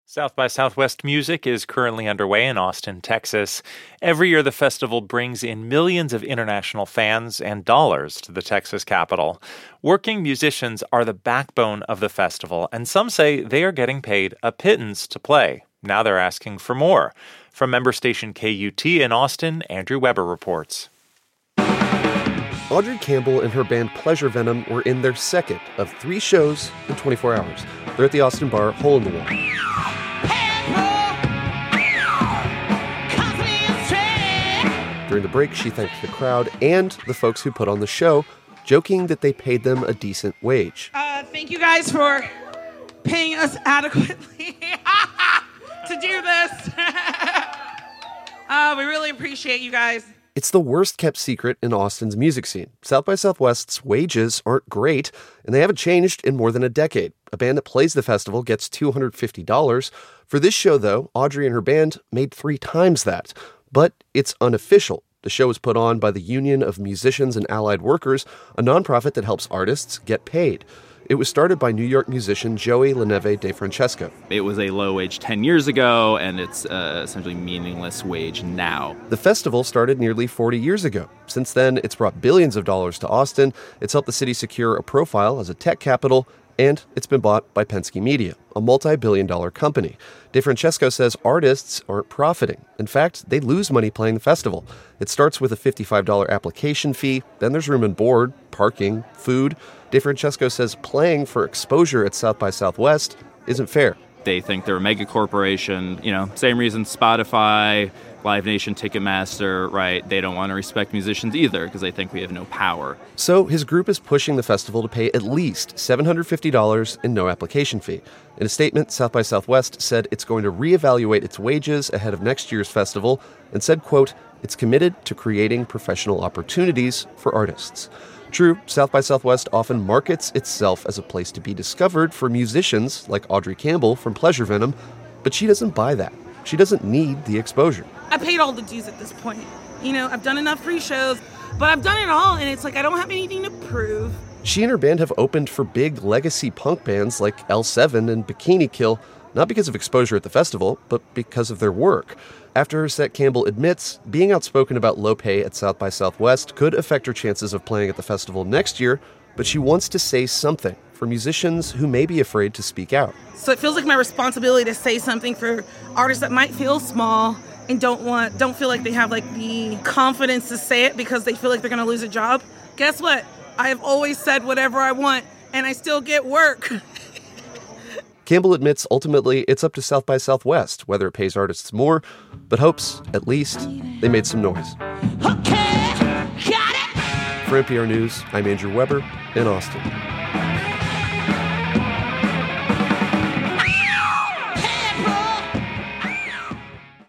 South by Southwest Music is currently underway in Austin, Texas. Every year, the festival brings in millions of international fans and dollars to the Texas capital. Working musicians are the backbone of the festival, and some say they are getting paid a pittance to play. Now they're asking for more. From member station KUT in Austin, Andrew Weber reports. Audrey Campbell and her band Pleasure Venom were in their second of 3 shows in 24 hours. They're at the Austin bar Hole in the Wall. During the break, she thanked the crowd and the folks who put on the show, joking that they paid them a decent wage. Thank you guys for paying us adequately to do this. We really appreciate you guys. It's the worst-kept secret in Austin's music scene. South by Southwest's wages aren't great, and they haven't changed in more than a decade. A band that plays the festival gets $250. For this show, though, Audrey and her band made 3 times that. But it's unofficial. The show was put on by the Union of Musicians and Allied Workers, a nonprofit that helps artists get paid. It was started by New York musician Joey LaNeve De Francesco. It was a low wage 10 years ago, and it's essentially meaningless wage now. The festival started nearly 40 years ago. Since then, it's brought billions of dollars to Austin. It's helped the city secure a profile as a tech capital, and it's been bought by Penske Media, a multi-billion-dollar company. De Francesco says artists aren't profiting. In fact, they lose money playing the festival. It starts with a $55 application fee, then there's room and board, parking, food. De Francesco says playing for exposure at South by Southwest isn't fair. They think they're a mega corporation, same reason Spotify, Live Nation, Ticketmaster, right? They don't want to respect musicians either because they think we have no power. So his group is pushing the festival to pay at least $750 and no application fee. In a statement, South by Southwest said it's going to reevaluate its wages ahead of next year's festival and said, quote, it's committed to creating professional opportunities for artists. True, South by Southwest often markets itself as a place to be discovered for musicians like Audrey Campbell from Pleasure Venom, but she doesn't buy that. She doesn't need the exposure. I paid all the dues at this point. I've done enough free shows, but I've done it all, and it's like I don't have anything to prove. She and her band have opened for big legacy punk bands like L7 and Bikini Kill, not because of exposure at the festival, but because of their work. After her set, Campbell admits being outspoken about low pay at South by Southwest could affect her chances of playing at the festival next year, but she wants to say something for musicians who may be afraid to speak out. So it feels like my responsibility to say something for artists that might feel small and don't feel like they have the confidence to say it because they feel like they're going to lose a job. Guess what? I have always said whatever I want, and I still get work. Campbell admits ultimately it's up to South by Southwest whether it pays artists more, but hopes, at least, they made some noise. Okay, got it. For NPR News, I'm Andrew Weber in Austin.